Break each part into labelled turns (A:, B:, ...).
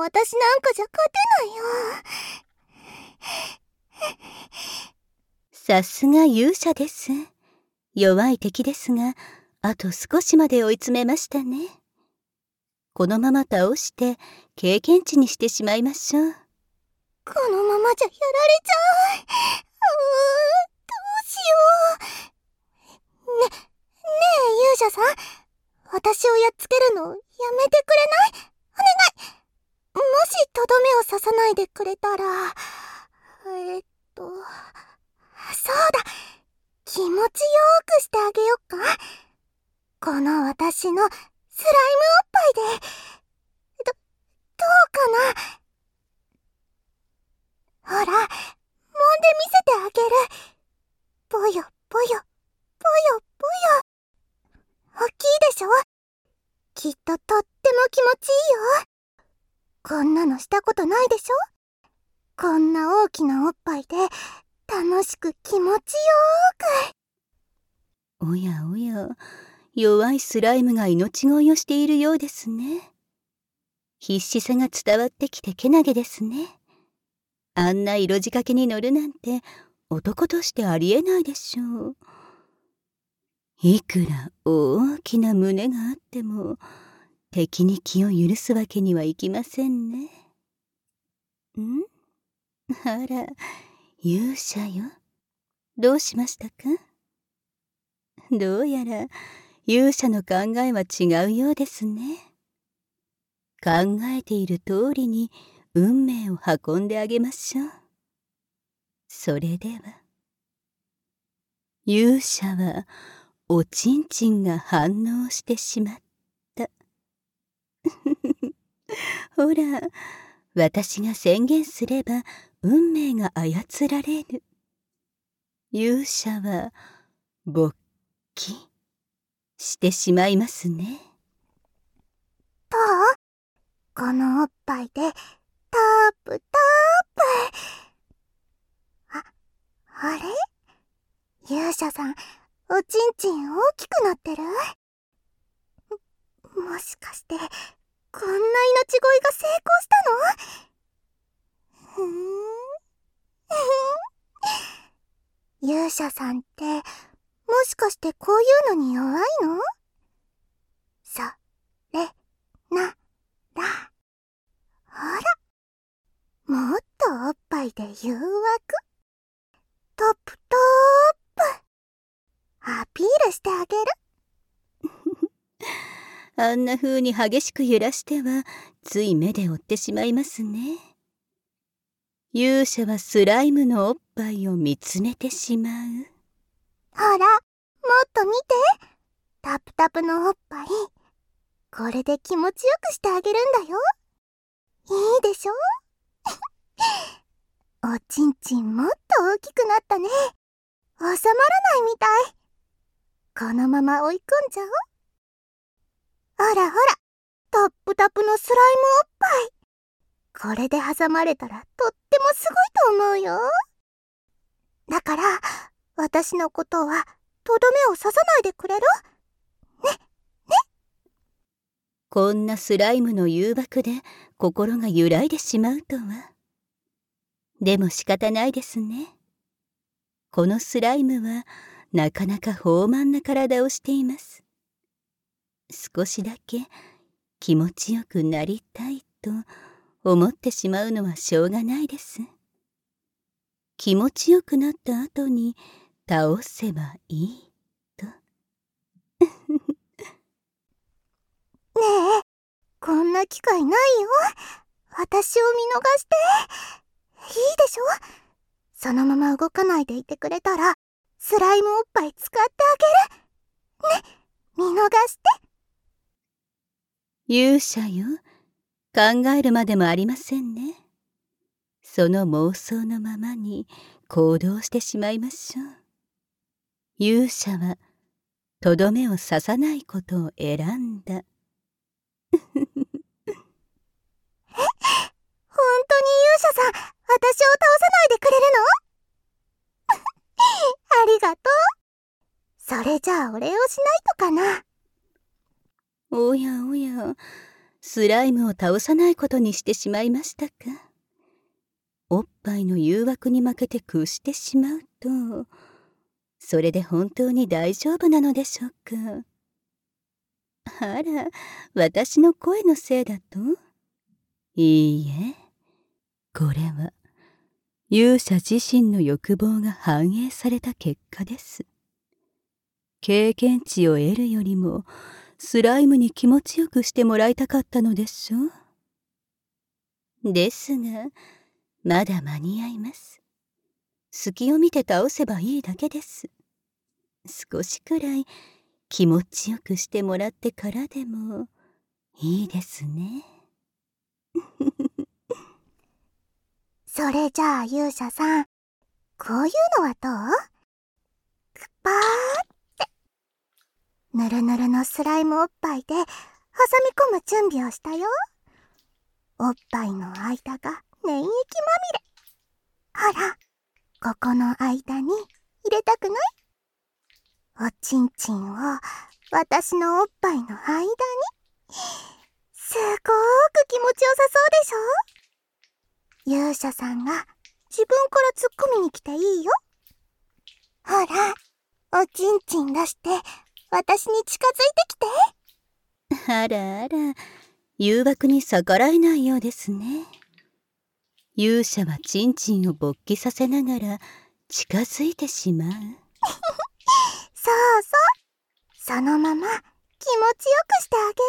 A: 私なんかじゃ勝てないよ。
B: さすが勇者です。弱い敵ですが、あと少しまで追い詰めましたね。このまま倒して経験値にしてしまいましょう。
A: このままじゃやられちゃう。どうしよう。ねえ勇者さん、私をやっつけるのやめてくれない？お願い。もしとどめを刺さないでくれたら、そうだ、気持ちよくしてあげよっか。この私のスライムおっぱいで、どうかな。ほら、揉んでみせてあげる。ぽよぽよ、ぽよぽよ。大きいでしょ？きっととっても気持ちいいよ。こんなのしたことないでしょ？こんな大きなおっぱいで楽しく気持ちよ
B: ーく。おやおや、弱いスライムが命乞いをしているようですね。必死さが伝わってきてけなげですね。あんな色仕掛けに乗るなんて男としてありえないでしょう。いくら大きな胸があっても敵に気を許すわけにはいきませんね。あら、勇者よ。どうしましたか？どうやら勇者の考えは違うようですね。考えている通りに運命を運んであげましょう。それでは、勇者はおちんちんが反応してしまった。ほら、私が宣言すれば運命が操られる。勇者は勃起してしまいますね。
A: どう？このおっぱいでタープタープ。あれ？勇者さん、おちんちん大きくなってる？もしかしてこんな命乞いが成功したの？勇者さんってもしかしてこういうのに弱いの？それなら、ほら、もっとおっぱいで誘惑。トップトップアピールしてあげる。
B: あんな風に激しく揺らしてはつい目で追ってしまいますね。勇者はスライムのおっぱいを見つめてしまう。
A: ほら、もっと見て。タプタプのおっぱい。これで気持ちよくしてあげるんだよ。いいでしょ？おちんちんもっと大きくなったね。収まらないみたい。このまま追い込んじゃおう。ほらほら、タップタプのスライムおっぱい。これで挟まれたらとってもすごいと思うよ。だから、私のことはとどめを刺さないでくれる？ね、ね。
B: こんなスライムの誘惑で心が揺らいでしまうとは。でも仕方ないですね。このスライムはなかなか豊満な体をしています。少しだけ気持ちよくなりたいと思ってしまうのはしょうがないです。気持ちよくなった後に倒せばいいと。ね
A: え、こんな機会ないよ。私を見逃して。いいでしょ？そのまま動かないでいてくれたらスライムおっぱい使ってあげる。ね、見逃して。
B: 勇者よ、考えるまでもありませんね。その妄想のままに行動してしまいましょう。勇者はとどめを刺さないことを選んだ。
A: 本当に勇者さん、私を倒さないでくれるの？ありがとう。それじゃあお礼をしないとかな。
B: おやおや、 スライムを倒さないことにしてしまいましたか。おっぱいの誘惑に負けて屈してしまうと、それで本当に大丈夫なのでしょうか。あら、私の声のせいだと？いいえ、これは勇者自身の欲望が反映された結果です。経験値を得るよりもスライムに気持ちよくしてもらいたかったのでしょう。ですが、まだ間に合います。隙を見て倒せばいいだけです。少しくらい気持ちよくしてもらってからでもいいですね。
A: それじゃあ勇者さん、こういうのはどう？くぱーってぬるぬるのスライムおっぱいで挟み込む準備をしたよ。おっぱいの間が粘液まみれ。ほら、ここの間に入れたくない？おちんちんを私のおっぱいの間に。すごーく気持ちよさそうでしょ？勇者さんが自分から突っ込みに来ていいよ。ほら、おちんちん出して私に近づいてきて。
B: あらあら、誘惑に逆らえないようですね。勇者はチンチンを勃起させながら近づいてしまう。
A: そうそう、そのまま気持ちよくしてあげる。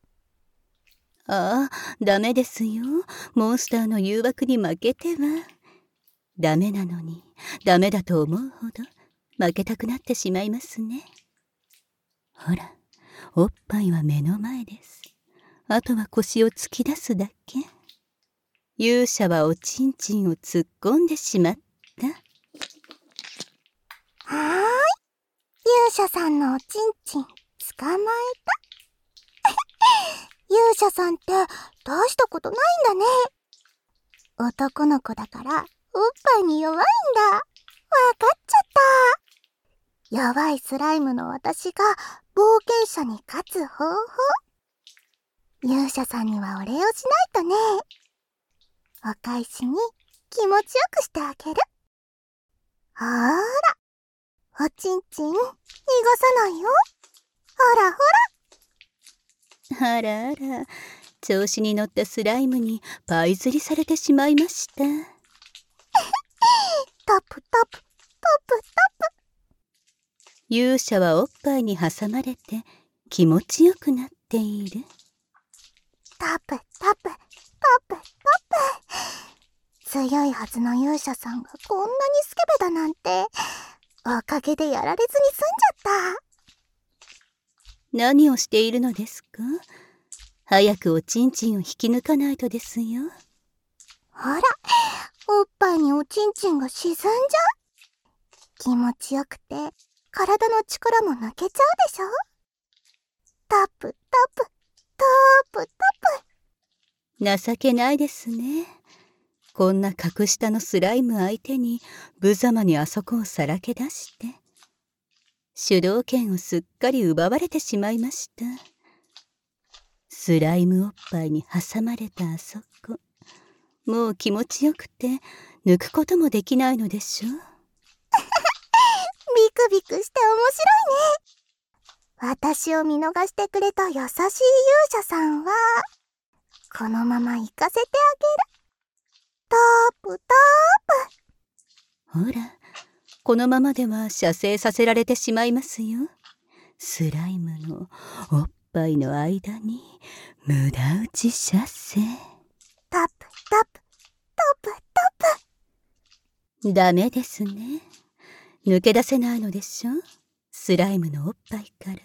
B: ああ、ダメですよ。モンスターの誘惑に負けては。ダメなのに、ダメだと思うほど負けたくなってしまいますね。ほら、おっぱいは目の前です。あとは腰を突き出すだけ。勇者はおちんちんを突っ込んでしまった。
A: はーい、勇者さんのおちんちん捕まえた。勇者さんって大したことないんだね。男の子だからおっぱいに弱いんだ。わかっちゃった。弱いスライムの私が冒険者に勝つ方法。勇者さんにはお礼をしないとね。お返しに気持ちよくしてあげる。ほーら、おちんちん逃がさないよ。ほらほ
B: あらあら、調子に乗ったスライムにパイ釣りされてしまいました。
A: タプタプ、タプタプ。
B: 勇者はおっぱいに挟まれて気持ちよくなっている。
A: タプタプ、タプタプ。強いはずの勇者さんがこんなにスケベだなんて、おかげでやられずに済んじゃった。
B: 何をしているのですか？早くおちんちんを引き抜かないとですよ。
A: ほら、おっぱいにおちんちんが沈んじゃう。気持ちよくて体の力も抜けちゃうでしょ。タプタプ、タプタ
B: 情けないですね。こんな格下のスライム相手に無様にあそこをさらけ出して主導権をすっかり奪われてしまいました。スライムおっぱいに挟まれたあそこ、もう気持ちよくて抜くこともできないのでしょう。
A: ビクビクして面白いね。私を見逃してくれた優しい勇者さんはこのまま行かせてあげる。タプタ
B: ほら、このままでは射精させられてしまいますよ。スライムのおっぱいの間に無駄打ち射精。
A: タプタプ、タプタ
B: プ。ダメですね。抜け出せないのでしょ、スライムのおっぱいから。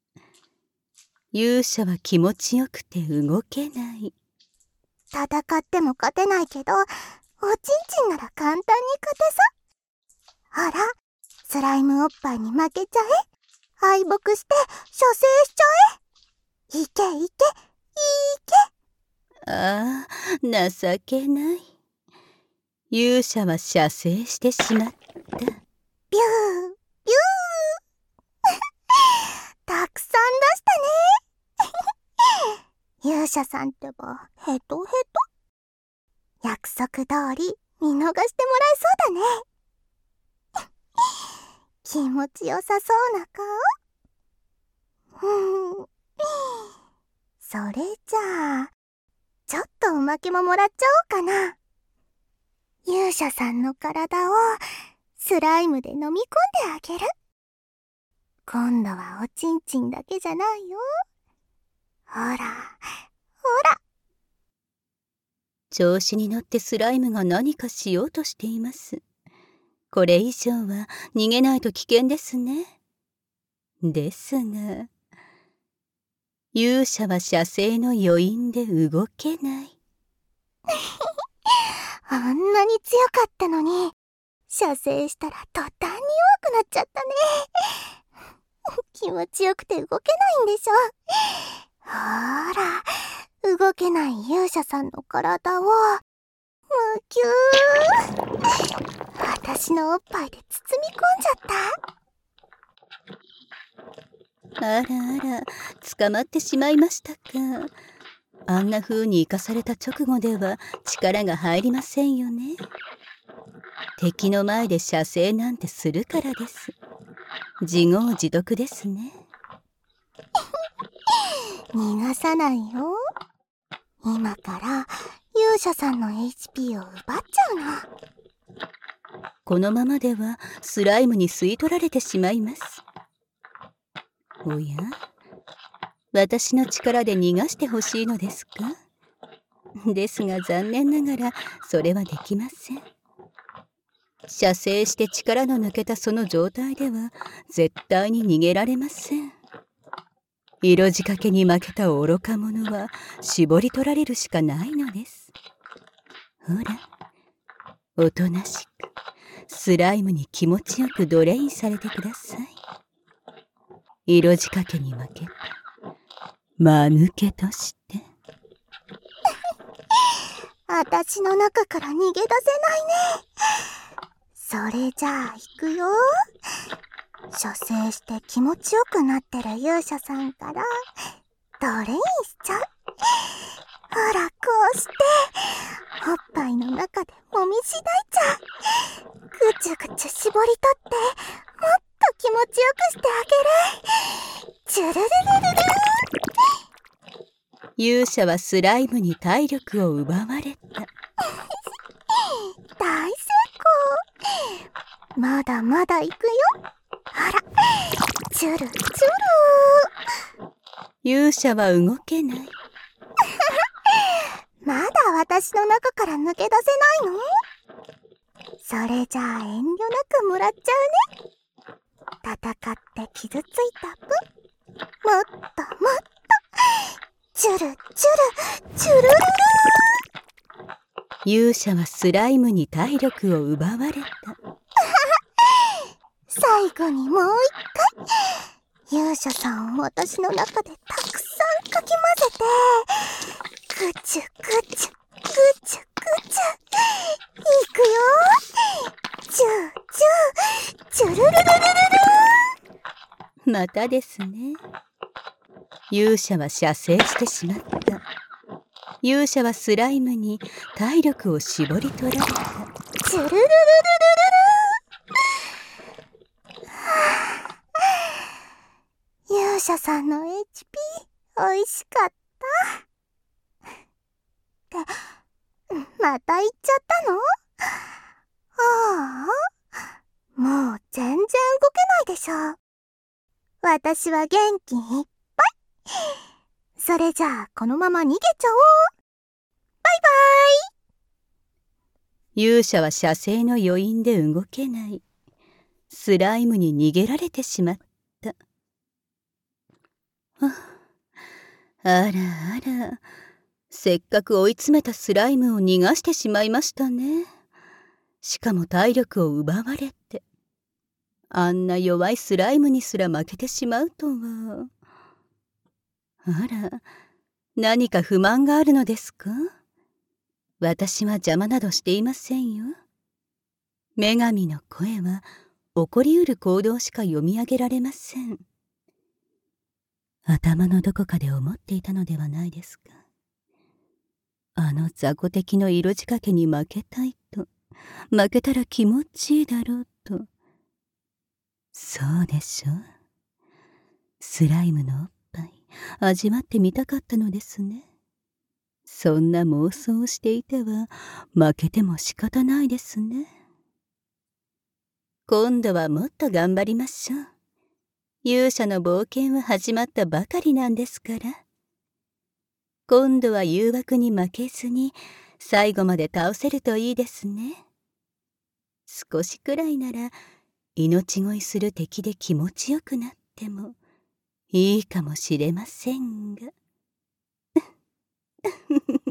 B: 勇者は気持ちよくて動けない。
A: 戦っても勝てないけど、おちんちんなら簡単に勝てそう。ほら、スライムおっぱいに負けちゃえ。敗北して射精しちゃえ。いけいけ、いけ。
B: ああ、情けない。勇者は射精してしまった。
A: ビュー、ビュー。たくさん出したね。勇者者さんってばヘトヘト。約束通り見逃してもらえそうだね。気持ちよさそうな顔。それじゃあちょっとおまけももらっちゃおうかな。勇者さんの体をスライムで飲み込んであげる。今度はおちんちんだけじゃないよ。ほらほら。
B: 調子に乗ってスライムが何かしようとしています。これ以上は逃げないと危険ですね。ですが、勇者は射精の余韻で動けない。
A: あんなに強かったのに、射精したら途端に弱くなっちゃったね。気持ちよくて動けないんでしょ。ほら、動けない勇者さんの体をむきゅー。私のおっぱいで包み込んじゃった。
B: あらあら、捕まってしまいましたか。あんな風に生かされた直後では力が入りませんよね。敵の前で射精なんてするからです。自業自得ですね。
A: 逃がさないよ。今から勇者さんの HP を奪っちゃうの。
B: このままではスライムに吸い取られてしまいます。おや、私の力で逃がしてほしいのですか？ですが残念ながらそれはできません。射精して力の抜けたその状態では絶対に逃げられません。色仕掛けに負けた愚か者は絞り取られるしかないのです。ほら、おとなしくスライムに気持ちよくドレインされてください。色仕掛けに負けた間抜けとして。
A: 私の中から逃げ出せないね。それじゃあ行くよ。射精して気持ちよくなってる勇者さんからドレインしちゃう。ほら、こうしておっぱいの中でもみしだいちゃう。ぐちゅぐちゅ絞り取ってもっと気持ちよくしてあげる。チュルルルルル
B: ー。勇者はスライムに体力を奪われた。
A: 大成功。まだまだ行くよ。ほら、チュルチュル。
B: 勇者は動けない。
A: まだ私の中から抜け出せないの？それじゃあ遠慮なくもらっちゃうね。戦って傷ついた分、もっともっとチュルチュルチュルルル。
B: 勇者はスライムに体力を奪われた。
A: 最後にもう一回勇者さんを私の中でたくさんかき混ぜて、ぐちゅぐちゅぐちゅぐちゅ。いくよ。チューチューチュルルルルルル。
B: またですね。勇者は射精してしまった。勇者はスライムに体力を絞り取られた。
A: チュルルルルルルル。勇者さんの HP 美味しかった。ってまた行っちゃったの？ああ、もう全然動けないでしょ。私は元気いっぱい。それじゃあこのまま逃げちゃおう。バイバ
B: イ。勇者は射精の余韻で動けない。スライムに逃げられてしまった。あらあら、せっかく追い詰めたスライムを逃がしてしまいましたね。しかも体力を奪われて、あんな弱いスライムにすら負けてしまうとは。あら、何か不満があるのですか？私は邪魔などしていませんよ。女神の声は起こりうる行動しか読み上げられません。頭のどこかで思っていたのではないですか。 あの雑魚敵の色仕掛けに負けたいと、負けたら気持ちいいだろうと。そうでしょ。スライムのおっぱい味わってみたかったのですね。そんな妄想をしていては負けても仕方ないですね。今度はもっと頑張りましょう。勇者の冒険は始まったばかりなんですから。今度は誘惑に負けずに最後まで倒せるといいですね。少しくらいなら命乞いする敵で気持ちよくなってもいいかもしれませんが。